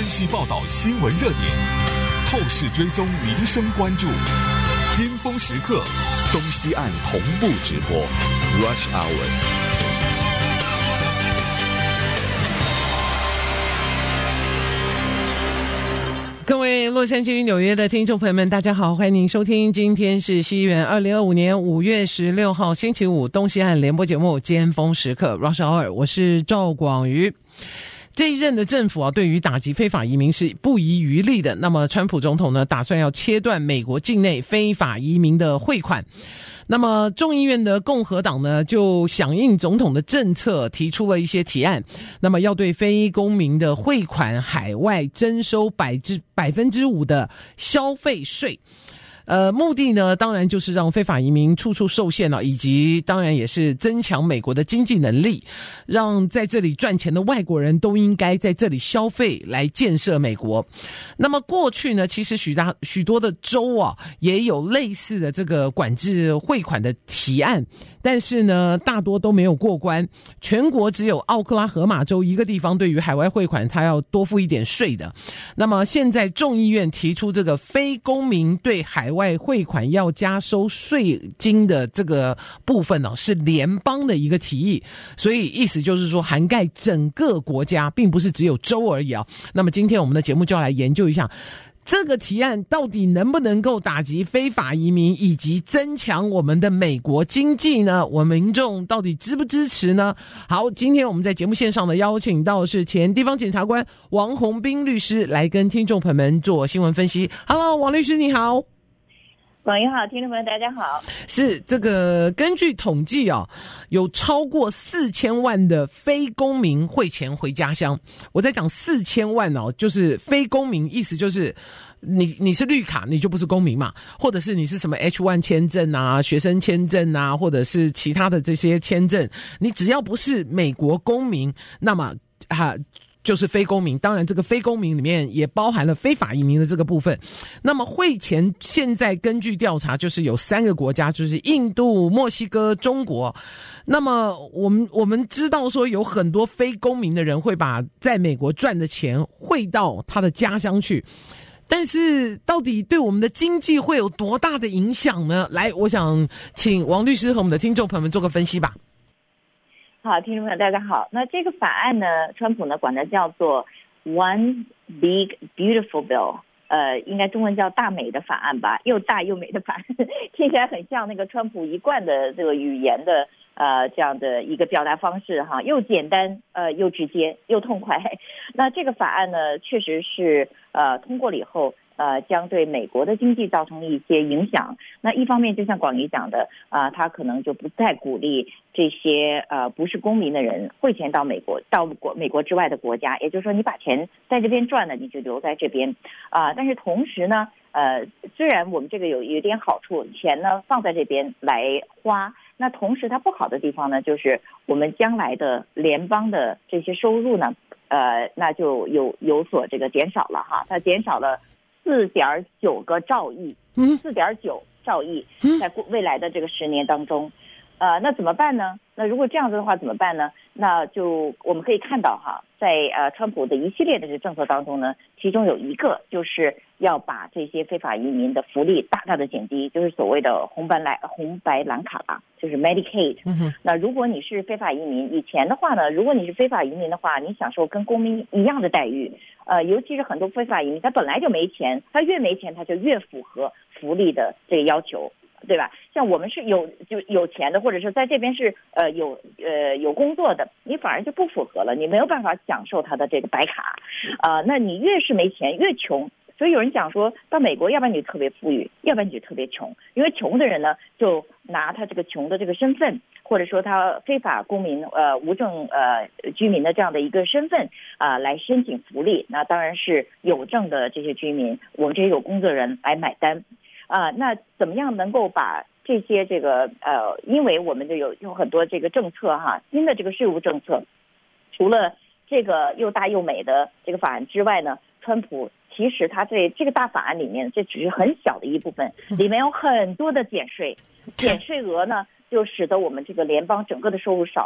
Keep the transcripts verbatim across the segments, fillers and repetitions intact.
细报道新闻热点，透视追踪民生关注，尖峰时刻，东西岸同步直播 Rush Hour。 各位洛杉矶与纽约的听众朋友们，大家好，欢迎您收听，今天是西元二零二五年五月十六号星期五，东西岸联播节目尖峰时刻 Rush Hour， 我是赵广瑜。这一任的政府啊，对于打击非法移民是不遗余力的。那么，川普总统呢，打算要切断美国境内非法移民的汇款。那么，众议院的共和党呢，就响应总统的政策，提出了一些提案。那么，要对非公民的汇款海外征收百之百分之五的消费税。呃，目的呢，当然就是让非法移民处处受限了，以及当然也是增强美国的经济能力，让在这里赚钱的外国人都应该在这里消费来建设美国。那么过去呢，其实许大许多的州啊，也有类似的这个管制汇款的提案，但是呢，大多都没有过关。全国只有奥克拉荷马州一个地方对于海外汇款，它要多付一点税的。那么现在众议院提出这个非公民对海外外汇款要加收税金的这个部分呢、哦，是联邦的一个提议，所以意思就是说涵盖整个国家，并不是只有州而已啊。那么今天我们的节目就要来研究一下这个提案到底能不能够打击非法移民，以及增强我们的美国经济呢？我们民众到底支不支持呢？好，今天我们在节目线上的邀请到是前地方检察官王宏斌律师来跟听众朋友们做新闻分析。Hello， 王律师你好。 广义好，听众朋友大家好。 是这个根据统计啊，有超过四千万的非公民汇钱回家乡。我在讲四千万哦，就是非公民，意思就是你你是绿卡，你就不是公民嘛，或者是你是什么 H 一 签证啊、学生签证啊，或者是其他的这些签证，你只要不是美国公民，那么哈。就是非公民，当然这个非公民里面也包含了非法移民的这个部分。那么汇钱现在根据调查就是有三个国家，就是印度、墨西哥、中国。那么我们我们知道说有很多非公民的人会把在美国赚的钱汇到他的家乡去，但是到底对我们的经济会有多大的影响呢？来，我想请王律师和我们的听众朋友们做个分析吧。 好，听众朋友大家好。那这个法案呢，川普呢管它叫做 One Big Beautiful Bill， 呃，应该中文叫大美的法案吧，又大又美的法案，听起来很像那个川普一贯的这个语言的呃这样的一个表达方式哈，又简单呃又直接又痛快。那这个法案呢，确实是呃通过了以后。呃，将对美国的经济造成一些影响。那一方面，就像广义讲的，啊、呃，他可能就不再鼓励这些呃不是公民的人汇钱到美国，到国美国之外的国家。也就是说，你把钱在这边赚了，你就留在这边啊、呃。但是同时呢，呃，虽然我们这个有有一点好处，钱呢放在这边来花，那同时它不好的地方呢，就是我们将来的联邦的这些收入呢，呃，那就有有所这个减少了哈，它减少了。四点九个兆亿，四点九兆亿，在未来的这个十年当中，呃，那怎么办呢？那如果这样子的话怎么办呢？那就我们可以看到哈，在呃川普的一系列的这个政策当中呢，其中有一个就是要把这些非法移民的福利大大的减低，就是所谓的红白蓝红白蓝卡吧，就是 Medicaid。嗯、那如果你是非法移民，以前的话呢，如果你是非法移民的话，你享受跟公民一样的待遇。呃，尤其是很多非法移民，他本来就没钱，他越没钱，他就越符合福利的这个要求，对吧？像我们是有就有钱的，或者是在这边是呃有呃有工作的，你反而就不符合了，你没有办法享受他的这个白卡，啊、呃，那你越是没钱越穷。所以有人讲说，到美国，要不然你就特别富裕，要不然你就特别穷。因为穷的人呢，就拿他这个穷的这个身份，或者说他非法公民、呃无证呃居民的这样的一个身份啊、呃，来申请福利。那当然是有证的这些居民，我们这些有工作人来买单啊、呃。那怎么样能够把这些这个呃，因为我们就有有很多这个政策哈，新的这个税务政策，除了这个又大又美的这个法案之外呢，川普。其实他在这个大法案里面，这只是很小的一部分，里面有很多的减税，减税额呢，就使得我们这个联邦整个的收入少了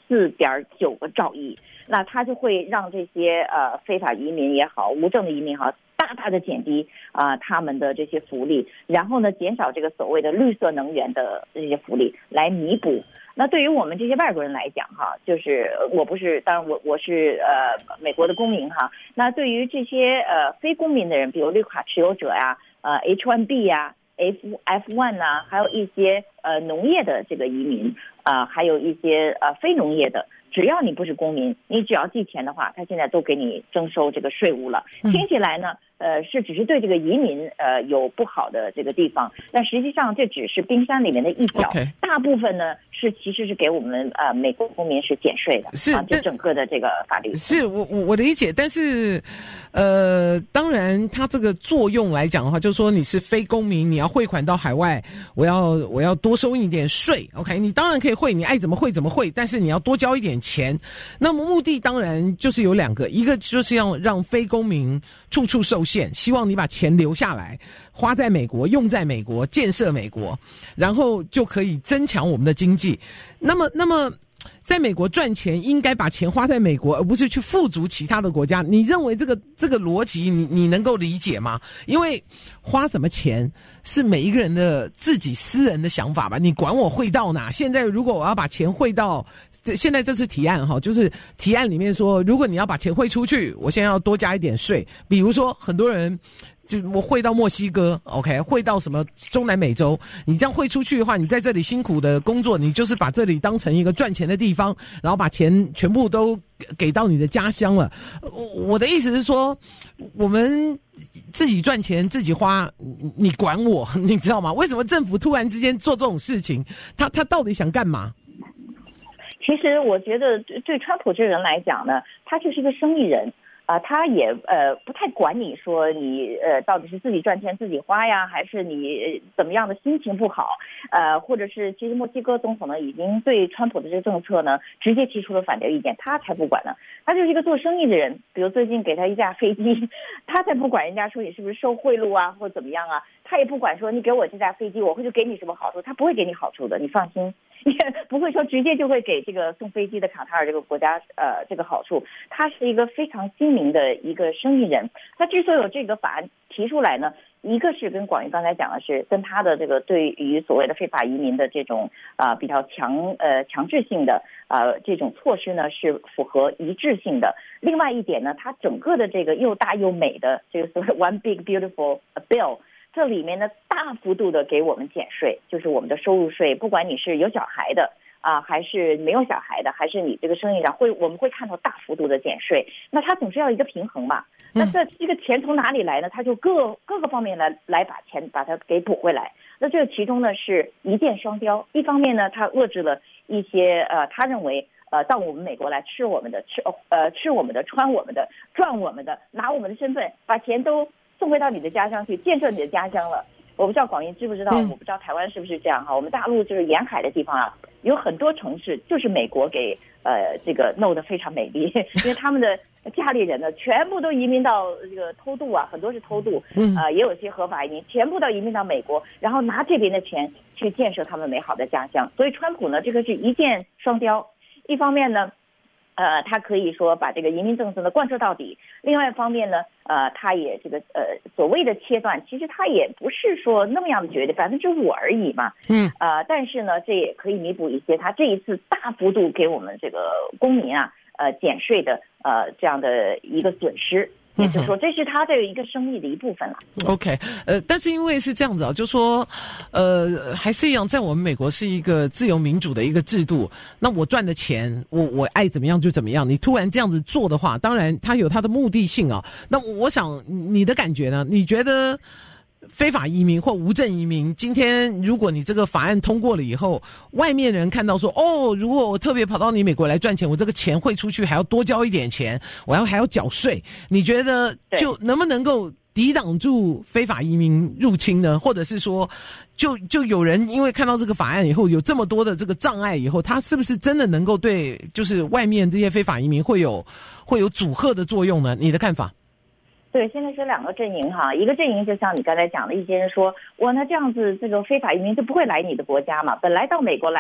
四点九个兆亿，那它就会让这些呃非法移民也好，无证的移民也好，大大的减低啊、呃、他们的这些福利，然后呢减少这个所谓的绿色能源的这些福利，来弥补。那对于我们这些外国人来讲哈，就是我不是，当然我我是呃美国的公民哈。那对于这些呃非公民的人，比如绿卡持有者呀、呃 H 一 B 呀、F F 一 呐，还有一些呃农业的这个移民啊、呃，还有一些呃非农业的。只要你不是公民，你只要寄钱的话，他现在都给你征收这个税务了。听起来呢，呃，是只是对这个移民呃有不好的这个地方，但实际上这只是冰山里面的一角。Okay. 大部分呢是其实是给我们呃美国公民是减税的，是啊，这整个的这个法律。 是我我我理解，但是呃，当然它这个作用来讲的话，就是说你是非公民，你要汇款到海外，我要我要多收一点税。OK， 你当然可以汇，你爱怎么汇怎么汇，但是你要多交一点钱。那么目的当然就是有两个，一个就是要让非公民处处受限，希望你把钱留下来，花在美国，用在美国，建设美国，然后就可以增强我们的经济。那么，那么。在美国赚钱，应该把钱花在美国，而不是去富足其他的国家。你认为这个这个逻辑，你你能够理解吗？因为花什么钱是每一个人的自己私人的想法吧？你管我汇到哪？现在如果我要把钱汇到，现在这次提案哈，就是提案里面说，如果你要把钱汇出去，我现在要多加一点税。比如说，很多人。就我汇到墨西哥 ，OK， 汇到什么中南美洲，你这样汇出去的话，你在这里辛苦的工作，你就是把这里当成一个赚钱的地方，然后把钱全部都给到你的家乡了。我的意思是说，我们自己赚钱自己花，你管我，你知道吗？为什么政府突然之间做这种事情？他他到底想干嘛？ 其实我觉得对川普这人来讲呢，他就是一个生意人。啊、呃，他也呃不太管你说你呃到底是自己赚钱自己花呀，还是你怎么样的心情不好，呃，或者是其实墨西哥总统呢已经对川普的这个政策呢直接提出了反对意见，他才不管呢，他就是一个做生意的人，比如最近给他一架飞机，他才不管人家说你是不是收贿赂啊或怎么样啊，他也不管说你给我这架飞机我会就给你什么好处，他不会给你好处的，你放心。也不会说直接就会给这个送飞机的卡塔尔这个国家呃这个好处，他是一个非常精明的一个生意人。他之所以有这个法案提出来呢，一个是跟广义刚才讲的是跟他的这个对于所谓的非法移民的这种啊、呃、比较强呃强制性的呃这种措施呢是符合一致性的。另外一点呢，它整个的这个又大又美的这个所谓 One Big Beautiful Bill。这里面呢，大幅度的给我们减税，就是我们的收入税，不管你是有小孩的啊，还是没有小孩的，还是你这个生意上会，我们会看到大幅度的减税。那它总是要一个平衡嘛。那这这个钱从哪里来呢？它就各各个方面来来把钱把它给补回来。那这其中呢是一箭双雕，一方面呢，它遏制了一些呃，他认为呃到我们美国来吃我们的，吃呃吃我们的，穿我们的，赚我们的，拿我们的身份，把钱都送回到你的家乡去，建设你的家乡了。我不知道广义知不知道，我不知道台湾是不是这样哈。我们大陆就是沿海的地方啊，有很多城市就是美国给呃这个弄得非常美丽，因为他们的家里人呢全部都移民到这个偷渡啊，很多是偷渡，呃也有些合法移民，全部都移民到美国，然后拿这边的钱去建设他们美好的家乡。所以川普呢，这个是一箭双雕，一方面呢。呃，他可以说把这个移民政策呢贯彻到底。另外一方面呢，呃，他也这个呃所谓的切断，其实他也不是说那么样的绝对，百分之五而已嘛。嗯。呃，但是呢，这也可以弥补一些他这一次大幅度给我们这个公民啊，呃，减税的呃这样的一个损失。也就是说，这是他的一个生意的一部分了。 OK， 呃，但是因为是这样子啊，就说，呃，还是一样，在我们美国是一个自由民主的一个制度。那我赚的钱，我我爱怎么样就怎么样。你突然这样子做的话，当然它有它的目的性啊。那我想你的感觉呢？你觉得？非法移民或无证移民，今天如果你这个法案通过了以后，外面人看到说，哦，如果我特别跑到你美国来赚钱，我这个钱汇出去还要多交一点钱，我要还要缴税，你觉得就能不能够抵挡住非法移民入侵呢？或者是说，就就有人因为看到这个法案以后有这么多的这个障碍以后，他是不是真的能够对就是外面这些非法移民会有会有阻吓的作用呢？你的看法？ 对，现在是两个阵营哈，一个阵营就像你刚才讲的，一些人说，哇，那这样子这个非法移民就不会来你的国家嘛，本来到美国来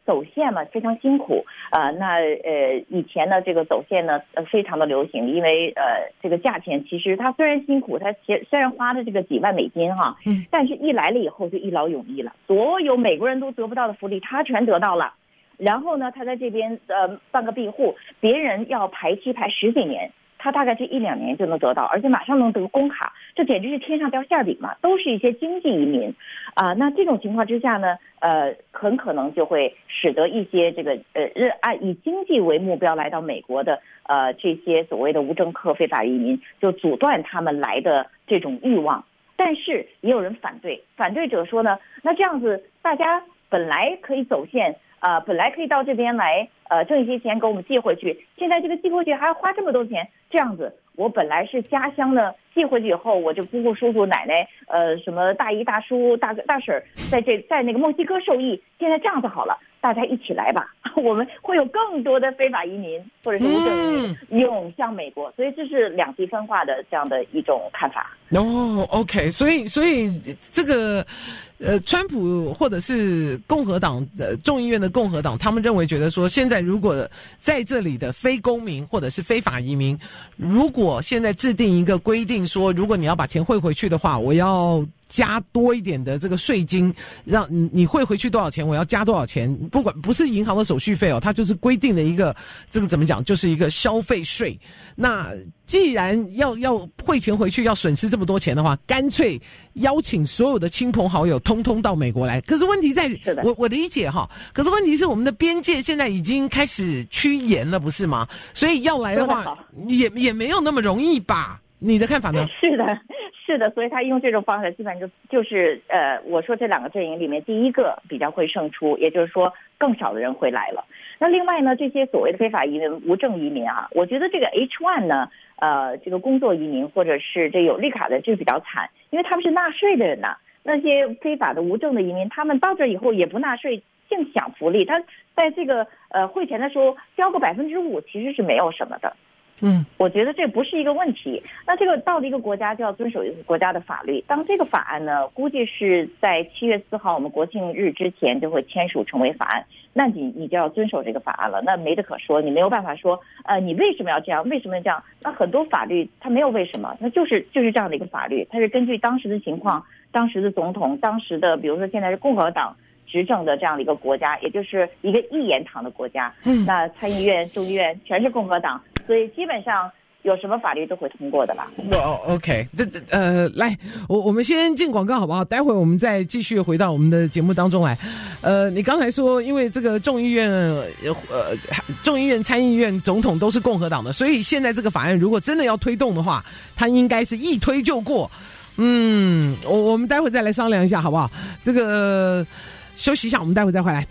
走线嘛非常辛苦啊、呃。那呃以前呢这个走线呢呃非常的流行，因为呃这个价钱其实它虽然辛苦，它虽然花的这个几万美金哈，嗯，但是一来了以后就一劳永逸了，所有美国人都得不到的福利他全得到了。然后呢他在这边呃办个庇护，别人要排期排十几年，他大概这一两年就能得到，而且马上能得工卡，这简直是天上掉馅饼嘛！都是一些经济移民，啊、呃，那这种情况之下呢，呃，很可能就会使得一些这个呃按以经济为目标来到美国的呃这些所谓的无政客非法移民，就阻断他们来的这种欲望。但是也有人反对，反对者说呢，那这样子大家本来可以走线。啊、呃，本来可以到这边来，呃，挣一些钱给我们寄回去，现在这个寄回去还要花这么多钱，这样子，我本来是家乡的，寄回去以后，我这姑姑、叔叔、奶奶，呃，什么大姨、大叔、大大婶，在这在那个墨西哥受益，现在这样子好了，大家一起来吧，我们会有更多的非法移民或者是无证移民涌向美国，所以这是两极分化的这样的一种看法。 哦 ，OK， 所以所以这个。呃，川普或者是共和党的众议院的共和党，他们认为觉得说，现在如果在这里的非公民或者是非法移民，如果现在制定一个规定说，如果你要把钱汇回去的话，我要加多一点的这个税金，让你你汇回去多少钱，我要加多少钱，不管不是银行的手续费哦，它就是规定的一个这个怎么讲，就是一个消费税。那既然要要汇钱回去，要损失这么多钱的话，干脆邀请所有的亲朋好友通通到美国来。可是问题在，我我理解哈，可是问题是我们的边界现在已经开始趋严了，不是吗？所以要来的话，也也没有那么容易吧？你的看法呢？ 是的。是的，所以他用这种方式，基本上就就是呃，我说这两个阵营里面，第一个比较会胜出，也就是说更少的人会来了。那另外呢，这些所谓的非法移民、无证移民啊，我觉得这个 H 一 呢，呃，这个工作移民或者是这有绿卡的，这比较惨，因为他们是纳税的人呐、啊。那些非法的无证的移民，他们到这以后也不纳税，净享福利。他在这个呃汇钱的时候交个百分之五，其实是没有什么的。嗯，我觉得这不是一个问题。那这个到了一个国家就要遵守一个国家的法律。当这个法案呢，估计是在七月四号我们国庆日之前就会签署成为法案。那你你就要遵守这个法案了，那没得可说，你没有办法说，呃，你为什么要这样？为什么要这样？那很多法律它没有为什么，那就是就是这样的一个法律，它是根据当时的情况、当时的总统、当时的，比如说现在是共和党执政的这样的一个国家，也就是一个一言堂的国家。嗯，那参议院、众议院全是共和党。所以基本上有什么法律都会通过的啦。 哦 ，OK， 这呃，来，我我们先进广告好不好？待会我们再继续回到我们的节目当中来。呃，你刚才说，因为这个众议院、呃，众议院、参议院总统都是共和党的，所以现在这个法案如果真的要推动的话，它应该是一推就过。嗯，我我们待会再来商量一下好不好？这个、呃、休息一下，我们待会再回来。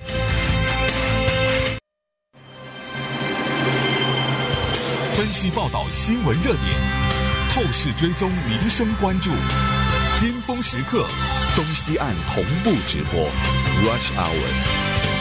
分析报道新闻热点，透视追踪民生关注，尖峰时刻，东西岸同步直播 Rush Hour。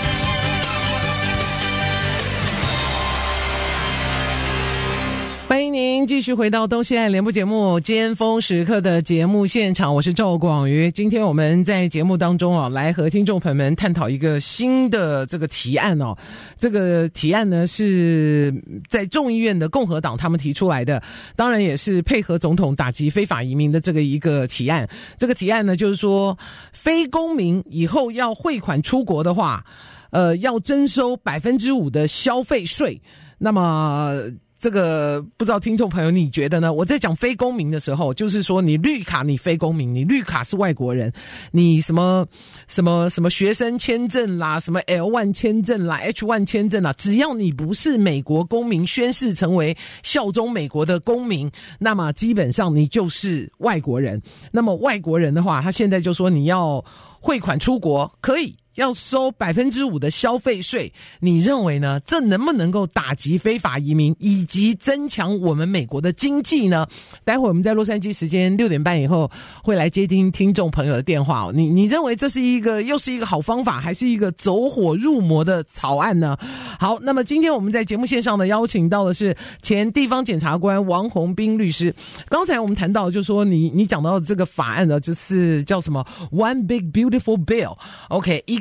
欢迎您继续回到东西岸联播节目尖峰时刻的节目现场，我是赵广瑜。今天我们在节目当中啊，来和听众朋友们探讨一个新的这个提案哦。这个提案呢是在众议院的共和党他们提出来的，当然也是配合总统打击非法移民的这个一个提案。这个提案呢就是说，非公民以后要汇款出国的话，呃，要征收百分之五的消费税。那么这个不知道听众朋友你觉得呢？我在讲非公民的时候，就是说你绿卡你非公民，你绿卡是外国人，你什么什么什么学生签证啦，什么 L 一 签证啦 H 一 签证啦，只要你不是美国公民，宣誓成为效忠美国的公民，那么基本上你就是外国人。那么外国人的话，他现在就说你要汇款出国可以，要收百分之五的消费税，你认为呢？这能不能够打击非法移民，以及增强我们美国的经济呢？待会我们在洛杉矶时间六点半以后会来接听听众朋友的电话哦。你你认为这是一个又是一个好方法，还是一个走火入魔的草案呢？好，那么今天我们在节目线上呢邀请到的是前地方检察官王宏斌律师。刚才我们谈到就是说你你讲到这个法案呢，就是叫什么 One Big Beautiful Bill， OK， 一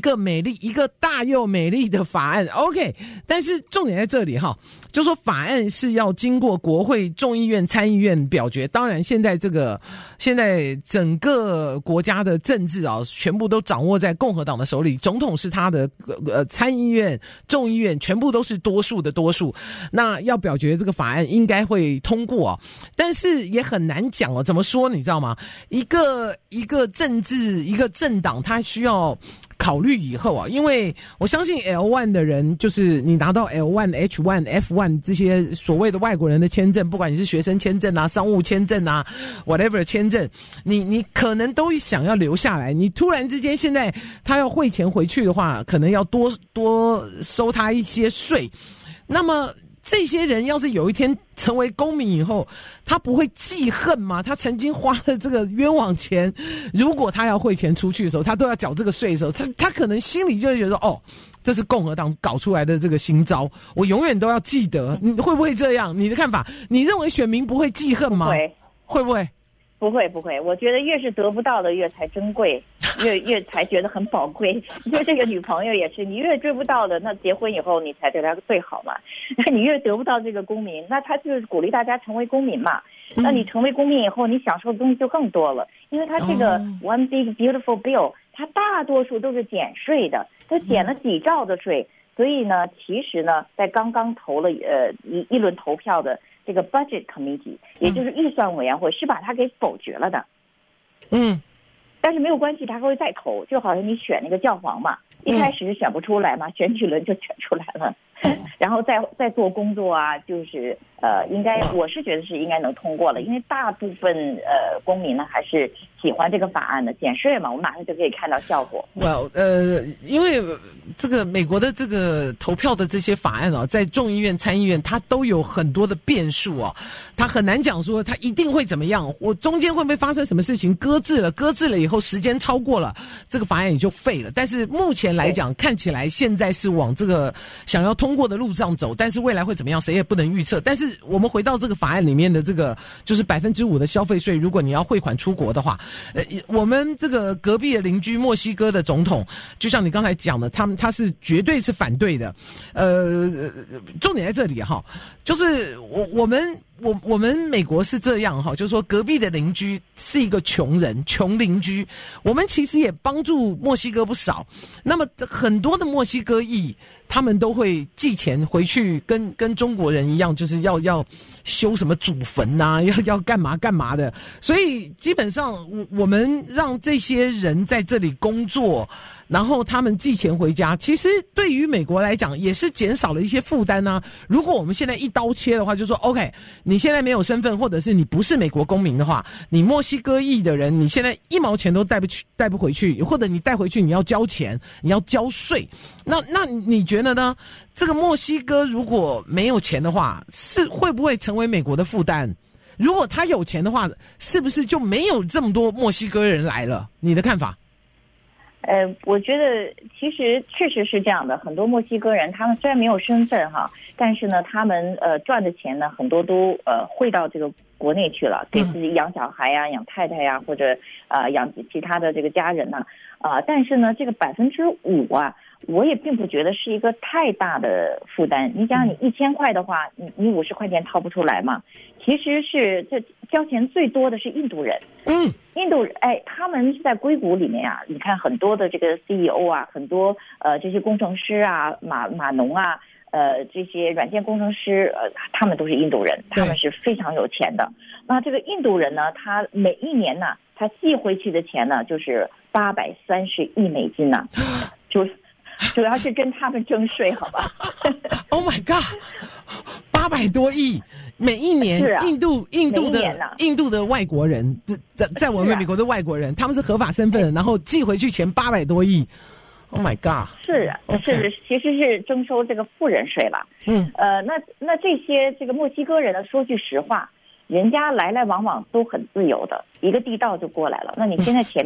个美丽，一个大又美丽的法案 ，OK。但是重点在这里哈，就说法案是要经过国会、众议院、参议院表决。当然，现在这个现在整个国家的政治啊，全部都掌握在共和党的手里，总统是他的，呃，参议院、众议院全部都是多数的多数。那要表决这个法案，应该会通过啊，但是也很难讲哦。怎么说？你知道吗？一个一个政治一个政党，它需要考虑以后啊，因为我相信 L 一 的人，就是你拿到 L 一、H 一、F 一 这些所谓的外国人的签证，不管你是学生签证啊、商务签证啊 whatever 签证，你你可能都想要留下来。你突然之间现在他要汇钱回去的话，可能要多多收他一些税。那么这些人要是有一天成为公民以后，他不会记恨吗？他曾经花了这个冤枉钱，如果他要汇钱出去的时候，他都要缴这个税的时候，他他可能心里就会觉得，哦，这是共和党搞出来的这个新招，我永远都要记得。你会不会这样？你的看法？你认为选民不会记恨吗？ 不会， 会不会？ 不会不会，我觉得越是得不到的越才珍贵，越越才觉得很宝贵。就这个女朋友也是，你越追不到的，那结婚以后你才对她最好嘛。你越得不到这个公民，那他就是鼓励大家成为公民嘛。那你成为公民以后，你享受的东西就更多了，因为他这个 One Big Beautiful Bill， 它大多数都是减税的，都减了几兆的税。所以呢，其实呢，在刚刚投了呃一一轮投票的这个 Budget Committee， 也就是预算委员会，是把它给否决了的。嗯，但是没有关系，他会再投，就好像你选那个教皇嘛，一开始是选不出来嘛，选举轮就选出来了，然后再再做工作啊，就是呃，应该我是觉得是应该能通过了，因为大部分呃公民呢还是喜欢这个法案的，减税嘛，我们马上就可以看到效果。 Well， 呃，因为这个美国的这个投票的这些法案啊，在众议院、参议院，它都有很多的变数啊，它很难讲说它一定会怎么样，我中间会不会发生什么事情搁置了，搁置了以后时间超过了，这个法案也就废了。但是目前来讲，看起来现在是往这个想要通过的路上走，但是未来会怎么样，谁也不能预测。但是我们回到这个法案里面的这个，就是百分之五的消费税，如果你要汇款出国的话，呃，我们这个隔壁的邻居墨西哥的总统，就像你刚才讲的，他们他是绝对是反对的。呃，重点在这里哈，就是我我们我我们美国是这样哈，就是说隔壁的邻居是一个穷人，穷邻居，我们其实也帮助墨西哥不少。那么很多的墨西哥裔，他们都会寄钱回去跟，跟跟中国人一样，就是要要修什么祖坟啊，要要干嘛干嘛的。所以基本上，我我们让这些人在这里工作，然后他们寄钱回家，其实对于美国来讲也是减少了一些负担啊。如果我们现在一刀切的话，就说 OK， 你现在没有身份，或者是你不是美国公民的话，你墨西哥裔的人，你现在一毛钱都带不去，带不回去，或者你带回去你要交钱，你要交税。那那你觉得呢？这个墨西哥如果没有钱的话，是会不会成为美国的负担？如果他有钱的话，是不是就没有这么多墨西哥人来了？你的看法？ 呃，我觉得其实确实是这样的，很多墨西哥人他们虽然没有身份哈，但是呢，他们呃赚的钱呢，很多都呃汇到这个国内去了，给自己养小孩呀、养太太呀，或者呃养其他的这个家人呐啊、呃。但是呢，这个百分之五啊，我也并不觉得是一个太大的负担。你想，你一千块的话，你你五十块钱掏不出来嘛？其实是这交钱最多的是印度人。嗯，印度人哎，他们是在硅谷里面啊，你看很多的这个 C E O 啊，很多呃这些工程师啊，码码农啊，呃这些软件工程师，呃他们都是印度人，他们是非常有钱的。那这个印度人呢，他每一年呢，他寄回去的钱呢，就是八百三十亿美金呢、啊，就主要是跟他们征税，好吧 ？Oh my god， 八百多亿。每一年，啊、印度印度的、啊、印度的外国人，在在我们美国的外国人，啊、他们是合法身份，然后寄回去钱八百多亿。Oh my god！ 是啊， okay. 是其实是征收这个富人税了。嗯，呃，那那这些这个墨西哥人呢，说句实话，人家来来往往都很自由的，一个地道就过来了。那你现在前面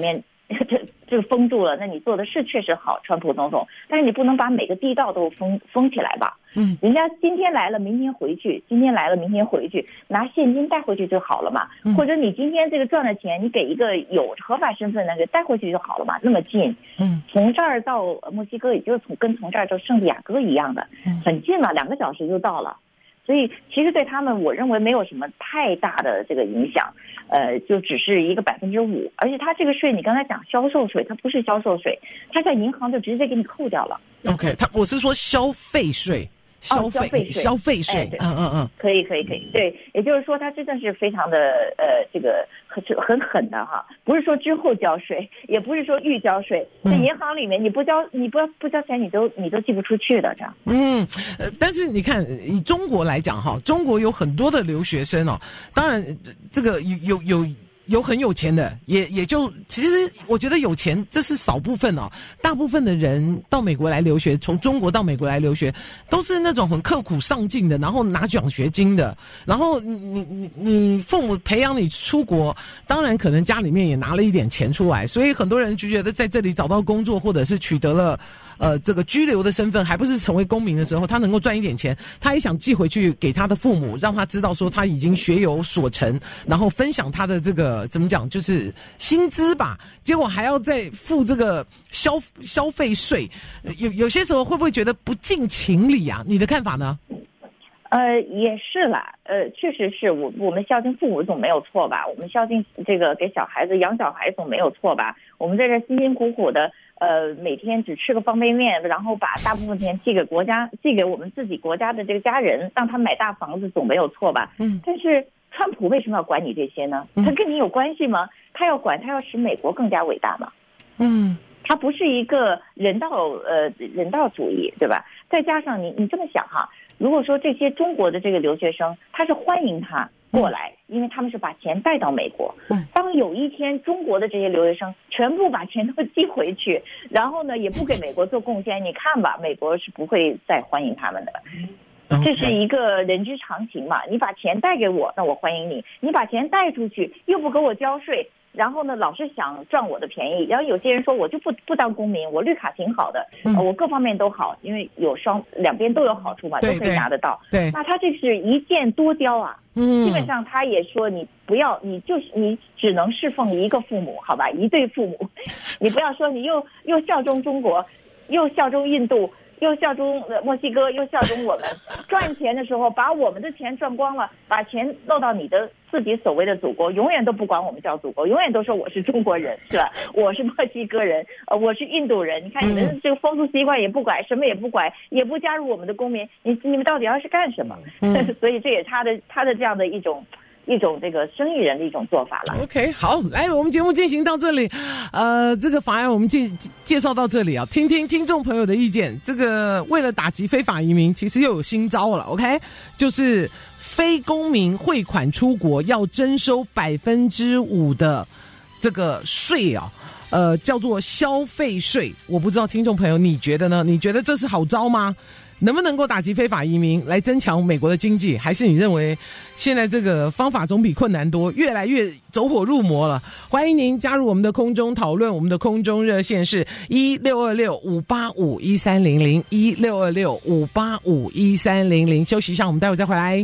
这这个封住了，那你做的是确实好，川普总统，但是你不能把每个地道都封封起来吧？ 嗯， 人家今天来了，明天回去，今天来了，明天回去，拿现金带回去就好了嘛。 嗯、 或者你今天这个赚了钱，你给一个有合法身份的给带回去就好了嘛，那么近。 嗯， 从这儿到墨西哥，也就是从跟从这儿到圣地亚哥一样的，很近了，两个小时就到了。所以其实对他们，我认为没有什么太大的这个影响，呃，就只是一个百分之五，而且它这个税，你刚才讲销售税，它不是销售税，它在银行就直接给你扣掉了。 OK， 它我是说消费税。消费、哦、消费税，消费税， 哎、 嗯嗯嗯， 可以可以可以，对，也就是说，它真的是非常的呃，这个很很狠的哈，不是说之后交税，也不是说预交税，在银行里面你不交你不不交钱，你都你都寄不出去的这样。 嗯，呃，但是你看以中国来讲哈，中国有很多的留学生哦，当然这个有有有。有很有钱的，也也就其实我觉得有钱这是少部分哦，大部分的人到美国来留学，从中国到美国来留学，都是那种很刻苦上进的，然后拿奖学金的，然后你你你父母培养你出国，当然可能家里面也拿了一点钱出来，所以很多人就觉得在这里找到工作，或者是取得了呃这个居留的身份，还不是成为公民的时候，他能够赚一点钱，他也想寄回去给他的父母，让他知道说他已经学有所成，然后分享他的这个。怎么讲？就是薪资吧，结果还要再付这个消消费税，有有些时候会不会觉得不近情理啊？你的看法呢？ 呃，也是啦，呃，确实是我我们孝敬父母总没有错吧？我们孝敬这个给小孩子养小孩总没有错吧？我们在这辛辛苦苦的，呃，每天只吃个方便面，然后把大部分钱寄给国家，寄给我们自己国家的这个家人，让他买大房子总没有错吧？嗯，但是。川普为什么要管你这些呢？他跟你有关系吗？他要管，他要使美国更加伟大吗？嗯，他不是一个人道呃人道主义，对吧？再加上你你这么想哈，如果说这些中国的这个留学生，他是欢迎他过来，因为他们是把钱带到美国。当有一天中国的这些留学生全部把钱都寄回去，然后呢也不给美国做贡献，你看吧，美国是不会再欢迎他们的。这是一个人之常情嘛，你把钱带给我，那我欢迎你；你把钱带出去，又不给我交税，然后呢，老是想赚我的便宜。然后有些人说，我就不不当公民，我绿卡挺好的，嗯、我各方面都好，因为有双两边都有好处嘛，都可以拿得到。 对， 那他这是一箭多雕啊。嗯，基本上他也说，你不要，你就是你只能侍奉一个父母，好吧，一对父母，你不要说你又又效忠中国，又效忠印度。又效忠墨西哥，又效忠我们。赚钱的时候，把我们的钱赚光了，把钱漏到你的自己所谓的祖国，永远都不管我们叫祖国，永远都说我是中国人，是吧？我是墨西哥人，呃，我是印度人。你看你们这个风俗习惯也不改，什么也不改，也不加入我们的公民，你你们到底要是干什么？嗯、所以这也是他的他的这样的一种。一种这个生意人的一种做法了。 OK， 好，来，我们节目进行到这里，呃，这个法案我们介介绍到这里啊，听听听众朋友的意见。这个为了打击非法移民，其实又有新招了 ，OK， 就是非公民汇款出国要征收百分之五的这个税啊。呃，叫做消费税。我不知道听众朋友你觉得呢？你觉得这是好招吗？能不能够打击非法移民来增强美国的经济？还是你认为现在这个方法总比困难多，越来越走火入魔了？欢迎您加入我们的空中讨论，我们的空中热线是一六二六五八五一三零零一六二六五八五一三零零。休息一下，我们待会再回来。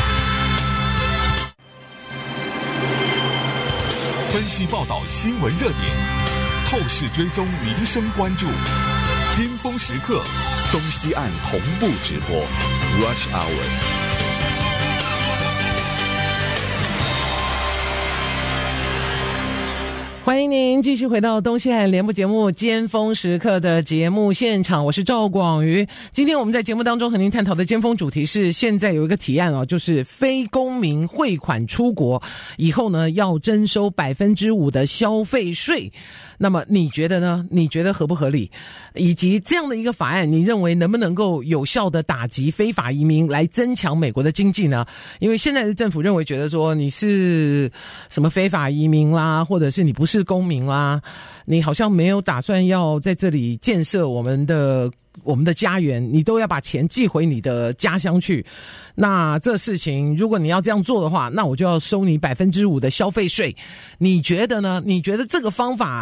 分析报道新闻热点，透视追踪民生关注。尖峰时刻，东西岸同步直播 Rush Hour。 欢迎您继续回到东西岸联播节目尖峰时刻的节目现场，我是赵广瑜。今天我们在节目当中和您探讨的尖峰主题是，现在有一个提案哦，就是非公民汇款出国以后呢，要征收百分之五的消费税。那么你觉得呢？你觉得合不合理？以及这样的一个法案，你认为能不能够有效的打击非法移民，来增强美国的经济呢？因为现在的政府认为觉得说你是什么非法移民啦，或者是你不是公民啦，你好像没有打算要在这里建设我们的我们的家园，你都要把钱寄回你的家乡去。那这事情如果你要这样做的话，那我就要收你百分之五的消费税。你觉得呢？你觉得这个方法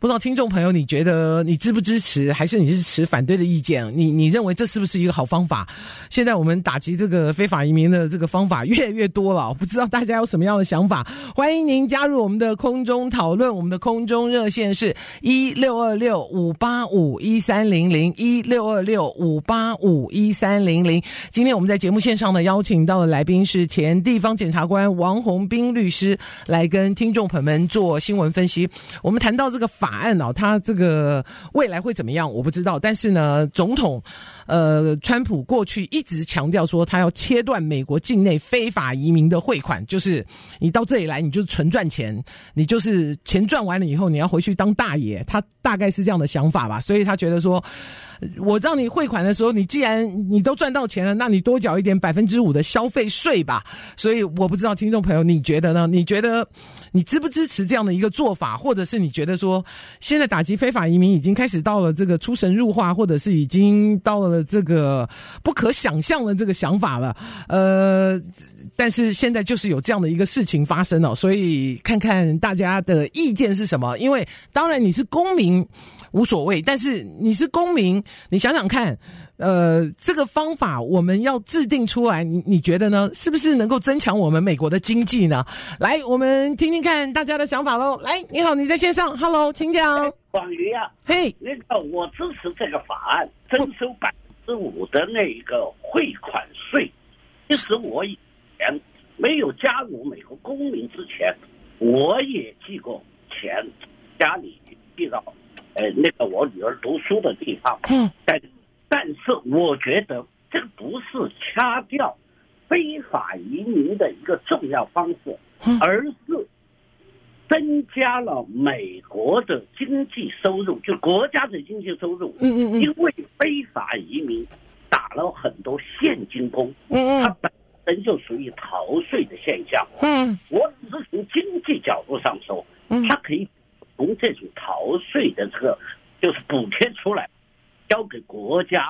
不知道听众朋友你觉得你支不支持，还是你是持反对的意见？你你认为这是不是一个好方法？现在我们打击这个非法移民的这个方法越来越多了，不知道大家有什么样的想法？欢迎您加入我们的空中讨论，我们的空中热线是一六二六五八五一三零零一六二六五八五一三零零。今天我们在节目线上呢邀请到的来宾是前地方检察官王宏斌律师，来跟听众朋友们做新闻分析。我们谈到这个法案哦，它这个未来会怎么样我不知道，但是呢总统呃川普过去一直强调说他要切断美国境内非法移民的汇款，就是你到这里来你就纯赚钱，你就是钱赚完了以后你要回去当大爷，他大概是这样的想法吧。所以他觉得说我让你汇款的时候，你既然你都赚到钱了，那你多缴一点百分之五的消费税吧。所以我不知道听众朋友你觉得呢？你觉得你支不支持这样的一个做法，或者是你觉得说现在打击非法移民已经开始到了这个出神入化，或者是已经到了这个不可想象的这个想法了？呃，但是现在就是有这样的一个事情发生哦，所以看看大家的意见是什么。因为当然你是公民无所谓，但是你是公民，你想想看，呃，这个方法我们要制定出来，你你觉得呢？是不是能够增强我们美国的经济呢？来，我们听听看大家的想法喽。来，你好，你在线上 ，Hello， 请讲。 广瑜啊， 嘿， 那个我支持这个法案，征收百分之五的那个汇款税。其实我以前没有加入美国公民之前，我也寄过钱，家里寄到呃那个我女儿读书的地方。嗯，但但是我觉得这个不是掐掉非法移民的一个重要方式，而是增加了美国的经济收入，就国家的经济收入。嗯嗯嗯。因为非法移民打了很多现金工，嗯嗯，它本身就属于逃税的现象。嗯，我只是从经济角度上说，嗯，它可以从这种逃税的这个就是补贴出来，交给国家。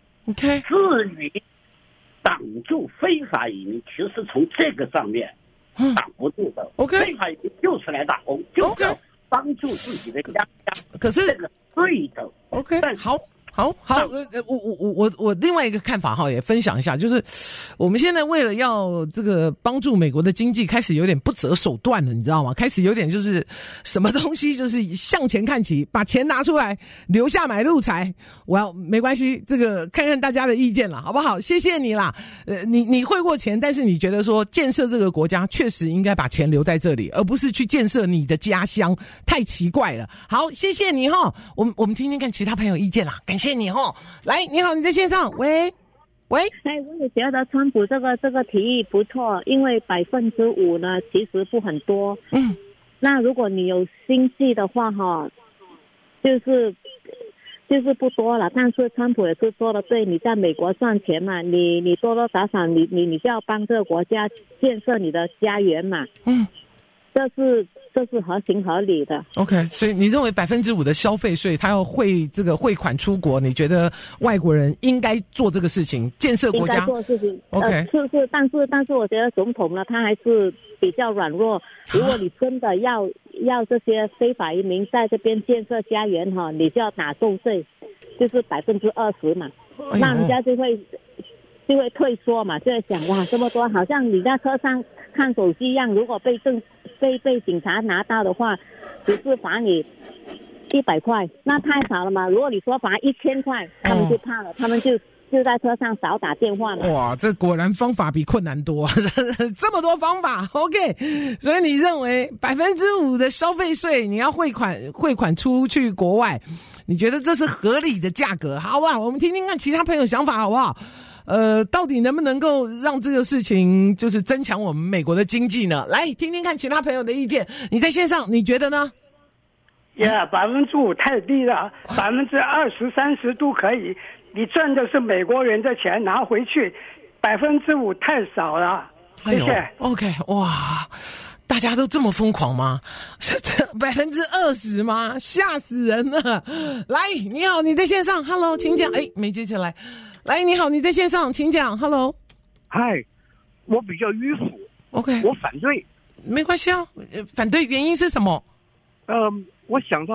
OK。 至于挡住非法移民，其实从这个上面挡不住的。OK。非法移民就是来打工，就是要帮助自己的家乡。 可是这个对的。 OK。好。好好，呃，我我我我我另外一个看法哈，也分享一下，就是我们现在为了要这个帮助美国的经济，开始有点不择手段了，你知道吗？开始有点就是什么东西就是向前看齐，把钱拿出来，留下买路财。我要没关系，这个看看大家的意见啦，好不好？谢谢你啦，呃，你你汇过钱，但是你觉得说建设这个国家确实应该把钱留在这里，而不是去建设你的家乡，太奇怪了。好，谢谢你哈，我们我们听听看其他朋友意见啦，感谢。谢你哈，来，你好，你在线上，喂，喂， 哎，我也觉得川普这个这个提议不错，因为百分之五呢，其实不很多，嗯，那如果你有经济的话哈，就是就是不多了，但是川普也是说的对，你在美国赚钱嘛，你你多多少少你你你就要帮这个国家建设你的家园嘛，嗯。这是这是合情合理的。 OK， 所以你认为百分之五的消费税，他要汇这个汇款出国，你觉得外国人应该做这个事情，建设国家？ 应该做事情。 OK， 呃、是是，但是但是我觉得总统呢，他还是比较软弱。如果你真的要、啊、要这些非法移民在这边建设家园哈，你就要打重税，就是百分之二十嘛，哎、那人家就会就会退缩嘛，就会想哇，这么多，好像你在车上看手机一样，如果被政被被警察拿到的话，只是罚你一百块，那太少了嘛。如果你说罚一千块，他们就怕了，哦、他们就就在车上少打电话嘛。 哇，这果然方法比困难多，这么多方法 ，OK。所以你认为百分之五的消费税你要汇款汇款出去国外，你觉得这是合理的价格？好吧，我们听听看其他朋友想法好不好？呃，到底能不能够让这个事情就是增强我们美国的经济呢？来听听看其他朋友的意见。你在线上，你觉得呢？ 呀，百分之五太低了，百分之二十、三十都可以。你赚的是美国人的钱拿回去，百分之五太少了。谢谢。哎、 OK， 哇，大家都这么疯狂吗？是这百分之二十吗？吓死人了！来，你好，你在线上 ，Hello， 请讲。哎，没接起来。来，你好，你在线上，请讲。Hello， 嗨，我比较迂腐 ，OK， 我反对， 没关系啊。反对原因是什么？ 嗯、呃，我想到他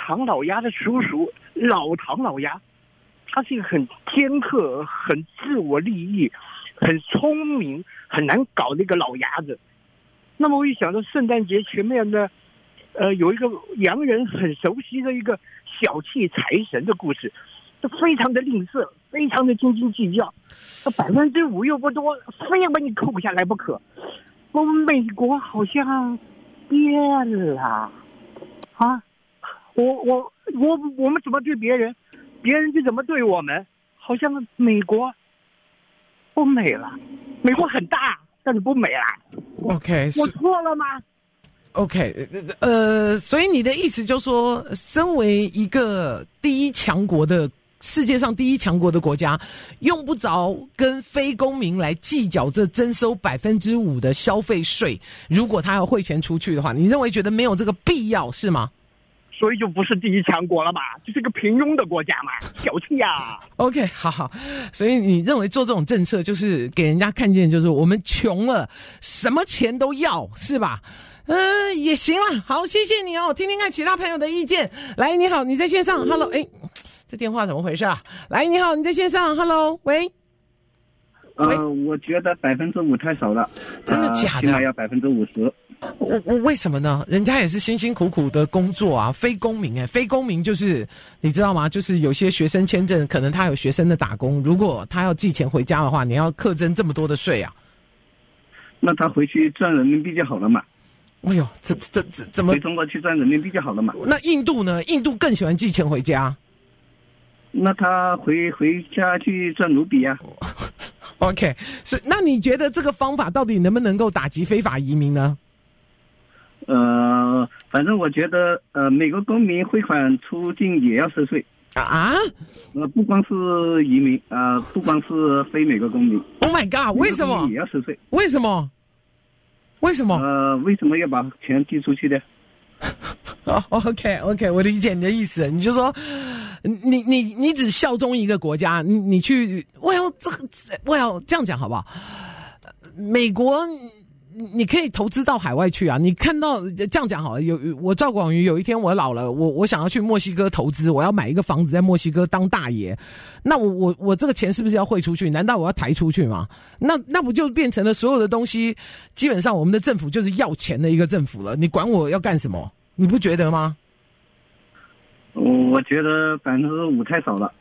唐老鸭的叔叔老唐老鸭，他是一个很尖刻、很自我利益、很聪明、很难搞的一个老鸭子。那么我一想到圣诞节前面呢，呃，有一个洋人很熟悉的一个小气财神的故事，这非常的吝啬，非常的斤斤计较，这百分之五又不多，非要把你扣下来不可。我们美国好像变了啊！我我我我们怎么对别人，别人就怎么对我们，好像美国不美了。美国很大，但是不美了。 OK， 我错了吗？ OK， 呃，所以你的意思就是说，身为一个第一强国的世界上第一强国的国家，用不着跟非公民来计较这征收百分之五的消费税。如果他要汇钱出去的话，你认为觉得没有这个必要是吗？ 所以就不是第一强国了嘛，就是个平庸的国家嘛，小气呀。 OK， 好好，所以你认为做这种政策就是给人家看见，就是我们穷了，什么钱都要，是吧？嗯、呃，也行啦。好，谢谢你哦，听听看其他朋友的意见。来，你好，你在线上 ，Hello， 哎，这电话怎么回事啊？来，你好，你在线上 ，Hello， 喂。 呃，我觉得百分之五太少了， 真的假的？ 起码要百分之五十。 我我为什么呢？人家也是辛辛苦苦的工作啊，非公民哎、欸，非公民就是你知道吗？就是有些学生签证，可能他有学生的打工，如果他要寄钱回家的话，你要课征这么多的税啊。 那他回去赚人民币就好了嘛。 哎呦，这这这怎么？ 回中国去赚人民币就好了嘛。 那印度呢？印度更喜欢寄钱回家。 那他回回家去赚卢比啊。 OK， 是那你觉得这个方法到底能不能够打击非法移民呢？ 呃，反正我觉得，呃，美国公民汇款出境也要收税啊。 呃，不光是移民啊、呃，不光是非美国公民。 Oh my god！ 为什么也要收税？ 为什么？为什么？ 呃，为什么要把钱寄出去的？ 哦、oh, ，OK OK， 我理解你的意思。你就说，你你你只效忠一个国家，你你去，我要这个，我要这样讲好不好？美国。你可以投资到海外去啊！你看到这样讲好了，有我赵广瑜有一天我老了，我我想要去墨西哥投资，我要买一个房子在墨西哥当大爷，那我我我这个钱是不是要汇出去？难道我要抬出去吗？那那不就变成了所有的东西，基本上我们的政府就是要钱的一个政府了？你管我要干什么？你不觉得吗？ 我觉得百分之五太少了。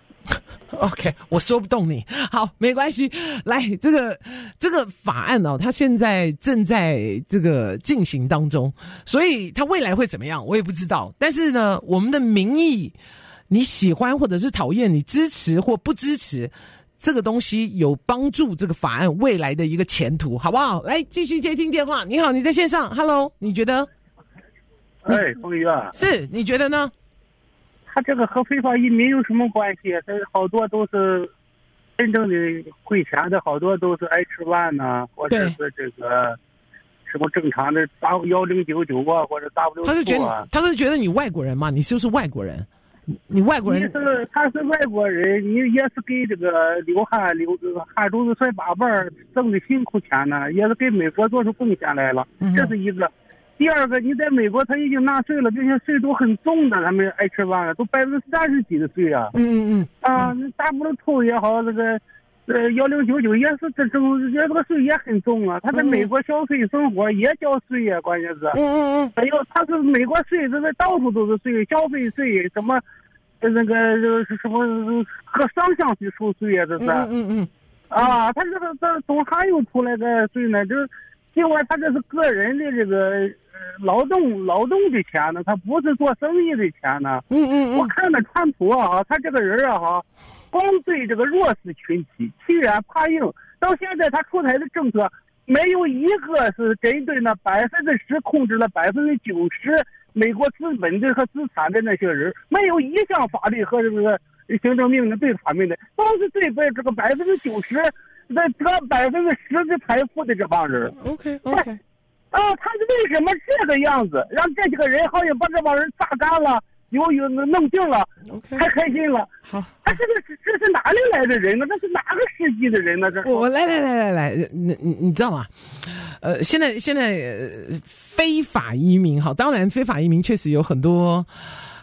OK， 我说不动你。好，没关系。来，这个这个法案哦，它现在正在这个进行当中，所以它未来会怎么样，我也不知道。但是呢，我们的民意，你喜欢或者是讨厌，你支持或不支持，这个东西有帮助这个法案未来的一个前途，好不好？来，继续接听电话。你好，你在线上 ，Hello， 你觉得？ 哎，风雨啊， 是，你觉得呢？ 他这个和非法移民有什么关系？这好多都是真正的汇钱的，好多都是 H 一 呐，或者是这个什么正常的 W 一零九九啊，或者 W 四啊。 他是觉得他是觉得你外国人嘛？你是不是外国人？你外国人？ 你是他是外国人，你也是给这个流汗流汗珠子甩八瓣挣的辛苦钱呢，也是给美国做出贡献来了， 嗯、 这是一个。第二个，你在美国他已经纳税了，这些税都很重的，他们 H 一 了，都百分之三十几的税啊。 嗯嗯嗯。 啊，那 W 二 也好，这个呃幺零九九也是这征，这个税也很重啊。他在美国消费生活也交税呀、啊，关键是。 嗯嗯嗯。 还有他是美国税，这个到处都是税，消费税什么，呃那个这什么和商项去收税啊，这是。 嗯嗯嗯。 啊，他这个这从还又出来个税呢，就是另外他这是个人的这个。劳动劳动的钱呢，他不是做生意的钱呢。 嗯嗯嗯。 我看了川普啊，他这个人啊哈，光对这个弱势群体欺软怕硬，到现在他出台的政策没有一个是针对那百分之十控制了百分之九十美国资本的和资产的那些人，没有一项法律和这个行政命令对他们的，都是对被这个百分之九十那这百分之十的财富的这帮人。 OK OK。 啊，他是为什么这个样子，让这几个人好像把这帮人榨干了，有有弄定了， okay. 太开心了。 好， 他这个这是哪里来的人呢？这是哪个世纪的人呢？这我来来来来来，你你你知道吗？呃，现在现在、呃、非法移民，好，当然非法移民确实有很多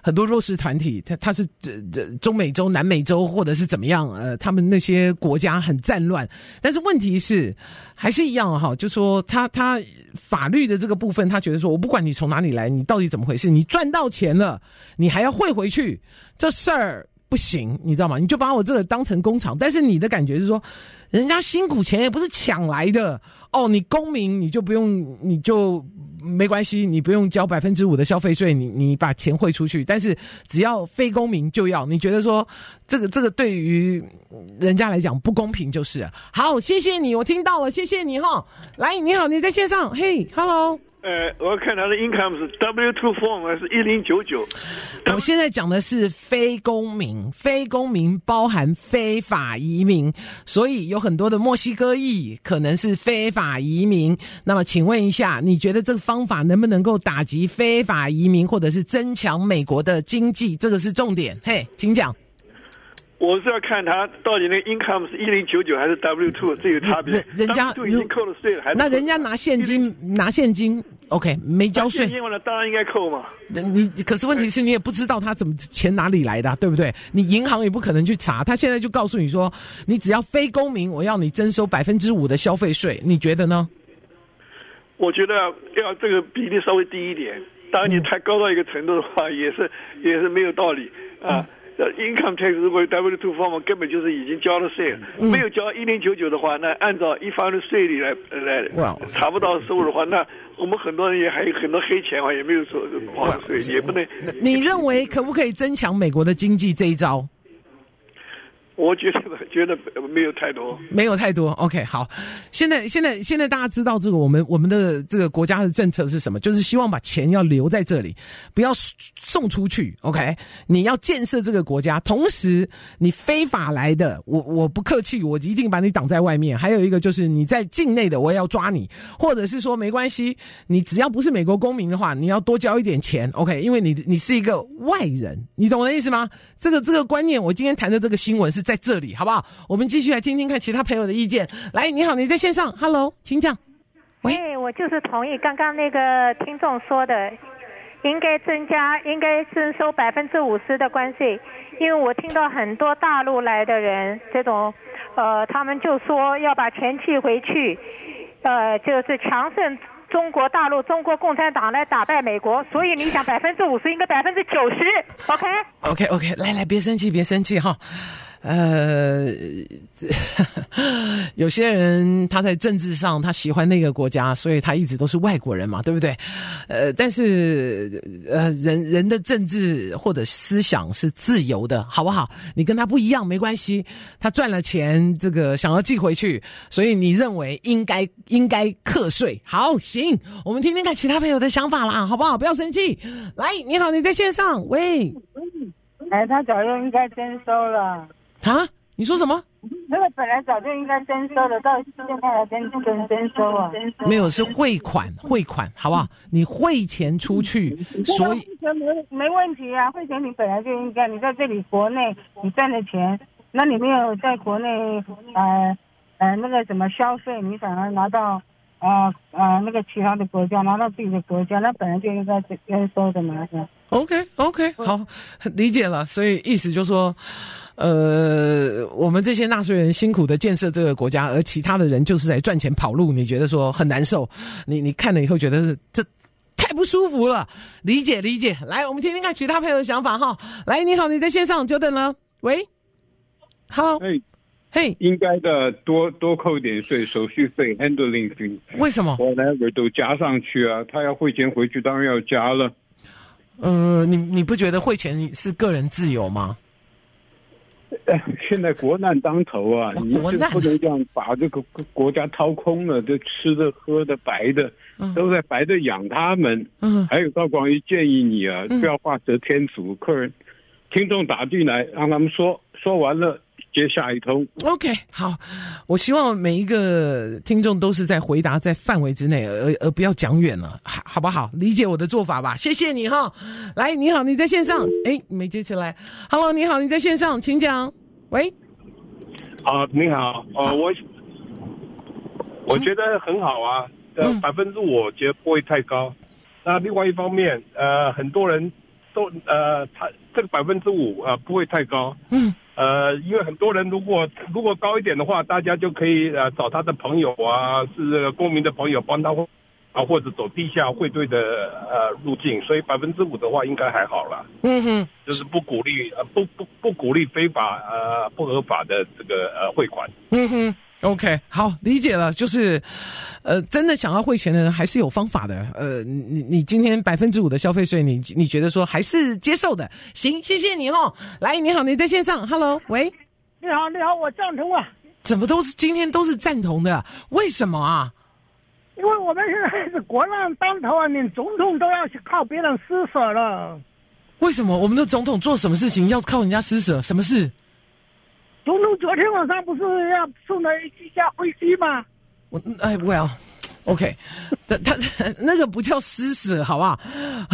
很多弱势团体，他他是这这中美洲、南美洲或者是怎么样，呃，他们那些国家很战乱，但是问题是还是一样哈，就说他他法律的这个部分，他觉得说我不管你从哪里来，你到底怎么回事，你赚到钱了，你还要汇回去，这事儿不行，你知道吗？你就把我这个当成工厂，但是你的感觉是说，人家辛苦钱也不是抢来的哦，你公民你就不用，你就没关系，你不用交百分之五的消费税，你你把钱汇出去，但是只要非公民就要，你觉得说这个这个对于人家来讲不公平就是了。好，谢谢你，我听到了，谢谢你哈。来，你好，你在线上，嘿 ，hello。 呃，我要看他的 income 是 W 二 form 还是一零九九？ 我现在讲的是非公民，非公民包含非法移民，所以有很多的墨西哥裔可能是非法移民。那么请问一下，你觉得这个方法能不能够打击非法移民，或者是增强美国的经济？这个是重点。嘿，请讲。 我是要看他到底那个 income 是一零九九还是 W 二，这有差别。 人人家 W 二已经扣了税了，还那人家拿现金拿现金 ，OK， 没交税。 现金了当然应该扣嘛。 你可是问题是你也不知道他怎么钱哪里来的、啊，对不对？你银行也不可能去查，他现在就告诉你说，你只要非公民，我要你征收百分之五的消费税，你觉得呢？ 我觉得要这个比例稍微低一点，当然你太高到一个程度的话，也是也是没有道理啊。嗯Income tax 如果 W 二 form 根本就是已经交了税了，嗯、没有交一零九九的话，那按照一方的税率来来查不到收入的话，那我们很多人也还有很多黑钱啊，也没有说报税，也不能。 你认为可不可以增强美国的经济这一招？ 我觉得觉得没有太多， 没有太多。OK， 好，现在现在现在大家知道这个我们我们的这个国家的政策是什么？就是希望把钱要留在这里，不要送出去。OK， 你要建设这个国家，同时你非法来的，我我不客气，我一定把你挡在外面。还有一个就是你在境内的，我也要抓你，或者是说没关系，你只要不是美国公民的话，你要多交一点钱。OK， 因为你你是一个外人，你懂我的意思吗？这个这个观念，我今天谈的这个新闻是在这里，好不好？我们继续来听听看其他朋友的意见。来，你好，你在线上 ，Hello， 请讲。 喂，哎，我就是同意刚刚那个听众说的，应该增加，应该征收百分之五十的关税，因为我听到很多大陆来的人，这种，呃，他们就说要把钱寄回去，呃，就是强盛中国大陆、中国共产党来打败美国，所以你想百分之五十，应该百分之九十 ，OK？ OK OK， 来来，别生气，别生气哈。呃，有些人他在政治上他喜欢那个国家，所以他一直都是外国人嘛，对不对？呃，但是呃，人人的政治或者思想是自由的，好不好？你跟他不一样没关系，他赚了钱，这个想要寄回去，所以你认为应该应该课税。好，行，我们听听看其他朋友的想法啦，好不好？不要生气。来，你好，你在线上，喂， 哎，他早就应该征收了。 啊？你说什么？ 那个本来早就应该征收了，到现在还征征征收啊？ 没有，是汇款，汇款，好不好？你汇钱出去，所以汇钱没没问题啊。汇钱你本来就应该，你在这里国内你赚的钱，那你没有在国内呃呃那个什么消费，你反而拿到呃呃那个其他的国家，拿到自己的国家，那本来就应该征收的嘛。 OK OK， 好，理解了。所以意思就是说。呃，我们这些纳税人辛苦的建设这个国家，而其他的人就是在赚钱跑路，你觉得说很难受？你你看了以后觉得这太不舒服了，理解理解。来，我们听听看其他朋友的想法哈。来，你好，你在线上，久等了。喂，好， 嘿， 嘿， 应该的，多多扣点税，手续费 handling fee。 为什么？ whatever 都加上去啊，他要汇钱回去，当然要加了。 呃，你你不觉得汇钱是个人自由吗？ 现在国难当头啊，你就不能这样把这个国家掏空了，这吃的、喝的、白的，嗯、都在白的养他们。嗯，还有赵广义建议你啊，嗯、不要画蛇添足。客人、听众打进来，让他们说，说完了接下一通。 OK， 好，我希望每一个听众都是在回答在范围之内，而而不要讲远了，好不好？理解我的做法吧，谢谢你哈。来，你好，你在线上，哎，没接起来。Hello， 你好，你在线上，请讲。喂， 啊，你好，呃，我我觉得很好啊，呃，百分之五，我觉得不会太高。那另外一方面，呃，很多人都呃，它这个百分之五呃不会太高。 嗯。 呃，因为很多人如果如果高一点的话，大家就可以呃找他的朋友啊，是公民的朋友帮他啊，或者走地下汇兑的呃路径，所以百分之五的话应该还好了。 嗯哼， 就是不鼓励呃不不不鼓励非法呃不合法的这个呃汇款。 嗯哼。OK， 好，理解了，就是，呃，真的想要汇钱的人还是有方法的。呃，你你今天百分之五的消费税，你你觉得说还是接受的？行，谢谢你哦。来，你好，你在线上 ，Hello， 喂， 你好，你好，我赞同啊。 怎么都是今天都是赞同的？为什么啊？ 因为我们现在是国难当头啊，连总统都要去靠别人施舍了。 为什么我们的总统做什么事情要靠人家施舍？什么事？ 总统昨天晚上不是要送了一架飞机吗？ 我哎 ，Well， OK， 他他那个不叫施舍，好不好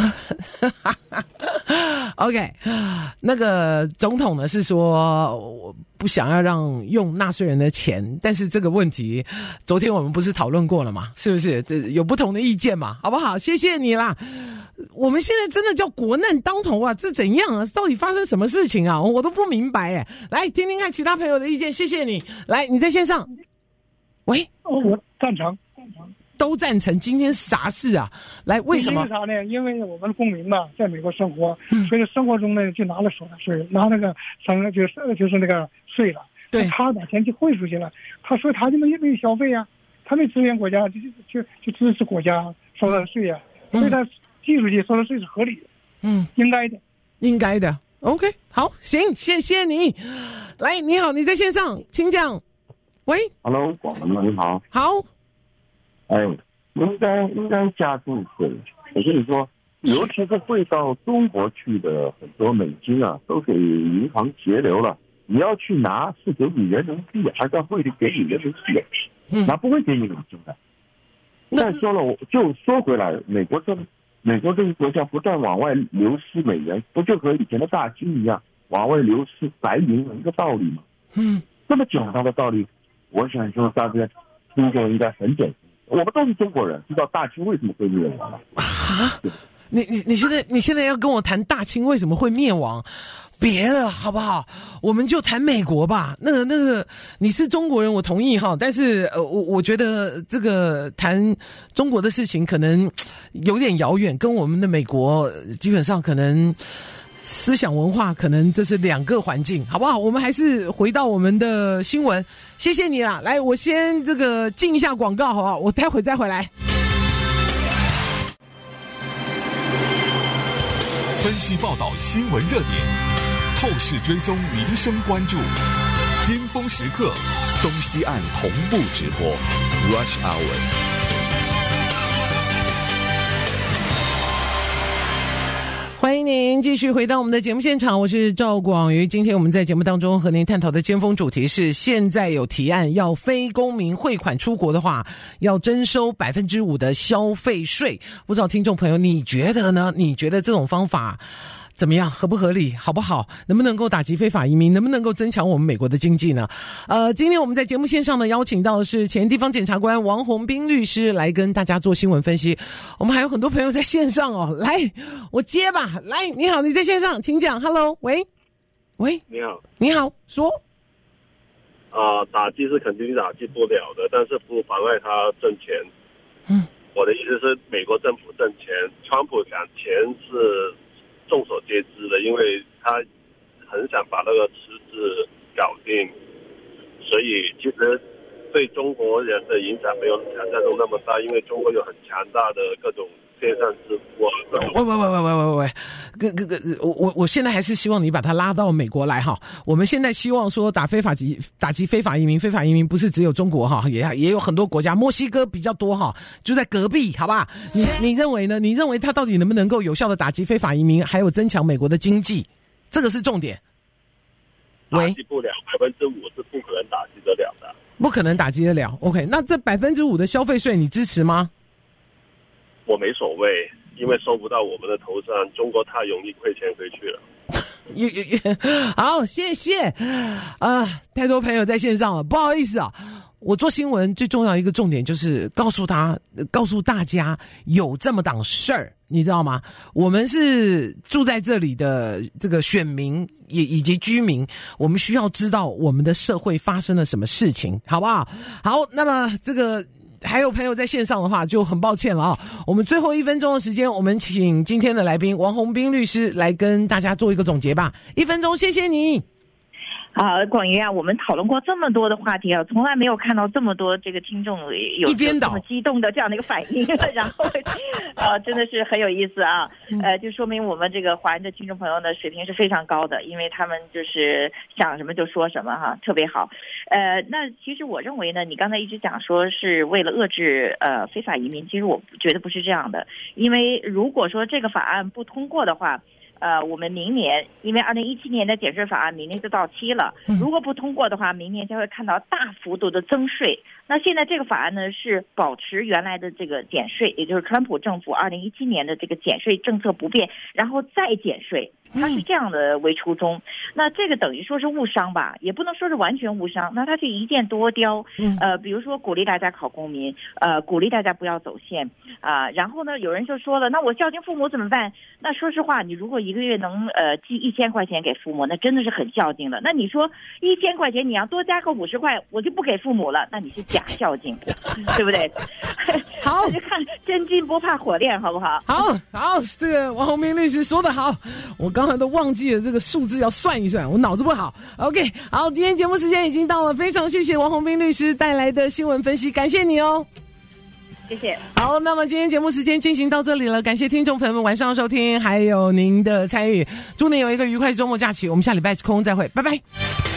？OK， 那个总统呢是说我不想要让用纳税人的钱，但是这个问题昨天我们不是讨论过了吗？是不是？这有不同的意见嘛？好不好？谢谢你啦。我们现在真的叫国难当头啊，这怎样啊？到底发生什么事情啊？我都不明白哎。来听听看其他朋友的意见，谢谢你。来，你在线上。喂， 哦，我赞成， 都赞成。今天啥事啊？来，为什么？ 为啥呢？因为我们公民嘛，在美国生活，嗯、所以生活中呢就拿了所得税，拿那个生就是就是那个税了。 对， 他把钱就汇出去了，他说他就没没有消费啊，他没支援国家，就就就支持国家收了税啊，所以他。寄出去收的税是合理的， 嗯， 应该的， 应该的。OK， 好，行，谢谢你。来，你好，你在线上，请讲。喂 ，Hello， 广东你好。 好。 哎，应该应该加注税。我跟你说，尤其是汇到中国去的很多美金啊，都给银行节流了。你要去拿是给你人民币，还是要汇的给你人民币？嗯，那不会给你美金的。再说了，我就说回来，美国这。美国这个国家不断往外流失美元，不就和以前的大金一样往外流失白银的一个道理吗？ 嗯， 这么简单的道理，我想说大家听众应该很简单。我们都是中国人，知道大清为什么会灭亡了啊？你你你现在你现在要跟我谈大清为什么会灭亡？别了，好不好？我们就谈美国吧。那个那个，你是中国人，我同意哈。但是呃，我我觉得这个谈中国的事情可能有点遥远，跟我们的美国基本上可能思想文化可能这是两个环境，好不好？我们还是回到我们的新闻。谢谢你啦，来，我先这个进一下广告，好不好？我待会再回来。 分析报道新闻热点，透视追踪民生关注，尖峰时刻，东西岸同步直播 Rush Hour。 欢迎您继续回到我们的节目现场，我是赵广瑜。今天我们在节目当中和您探讨的尖峰主题是，现在有提案要非公民汇款出国的话，要征收百分之五的消费税。不知道听众朋友你觉得呢？你觉得这种方法怎么样？合不合理？好不好？能不能够打击非法移民？能不能够增强我们美国的经济呢？呃，今天我们在节目线上呢，邀请到的是前地方检察官王宏斌律师来跟大家做新闻分析。我们还有很多朋友在线上哦，来，我接吧。来，你好，你在线上，请讲。Hello， 喂，喂， 你好， 你好，说。 啊、呃，打击是肯定打击不了的，但是不妨碍他挣钱。 嗯， 我的意思是，美国政府挣钱，川普讲钱是众所皆知的，因为他很想把那个池子搞定，所以其实对中国人的影响没有想象中那么大，因为中国有很强大的各种线上支付啊。 喂喂喂喂喂喂喂，哥哥哥，我我我现在还是希望你把他拉到美国来哈。我们现在希望说打非法击打击非法移民，非法移民不是只有中国哈，也也有很多国家，墨西哥比较多哈，就在隔壁，好吧？你你认为呢？你认为他到底能不能够有效的打击非法移民，还有增强美国的经济？这个是重点。 打击不了，百分之五是不可能打击得了的。 不可能打击得了。OK， 那这百分之五的消费税，你支持吗？ 我没所谓，因为收不到我们的头上，中国太容易亏钱回去了。 也也也，好，谢谢。啊、呃，太多朋友在线上了，不好意思啊。我做新闻最重要一个重点就是告诉他，告诉大家有这么档事儿， 你知道吗？我们是住在这里的这个选民也以及居民，我们需要知道我们的社会发生了什么事情，好不好？好，那么这个还有朋友在线上的话，就很抱歉了啊。我们最后一分钟的时间，我们请今天的来宾王宏斌律师来跟大家做一个总结吧。一分钟，谢谢你。 好，广瑜啊，我们讨论过这么多的话题啊，从来没有看到这么多这个听众有这么激动的这样的一个反应，然后呃，真的是很有意思啊，呃，就说明我们这个华人的听众朋友呢水平是非常高的，因为他们就是想什么就说什么哈，特别好。呃，那其实我认为呢，你刚才一直讲说是为了遏制呃非法移民，其实我觉得不是这样的，因为如果说这个法案不通过的话。呃，我们明年，因为二零一七年的减税法案明年就到期了，如果不通过的话，明年将会看到大幅度的增税。那现在这个法案呢是保持原来的这个减税，也就是川普政府二零一七年的这个减税政策不变，然后再减税。它是这样的为初衷，那这个等于说是误伤吧，也不能说是完全误伤。那它是一箭多雕，呃，比如说鼓励大家考公民，呃，鼓励大家不要走线啊、呃。然后呢，有人就说了，那我孝敬父母怎么办？那说实话，你如果一个月能呃寄一千块钱给父母，那真的是很孝敬了。那你说一千块钱你要多加个五十块，我就不给父母了，那你是假孝敬，对不对？ 好， 就看真金不怕火炼，好不好？ 好好，这个王宏斌律师说得好，我刚才都忘记了这个数字要算一算，我脑子不好。OK， 好，今天节目时间已经到了，非常谢谢王宏斌律师带来的新闻分析，感谢你哦。 谢谢。 好，那么今天节目时间进行到这里了，感谢听众朋友们晚上收听，还有您的参与，祝您有一个愉快周末假期，我们下礼拜空再会，拜拜。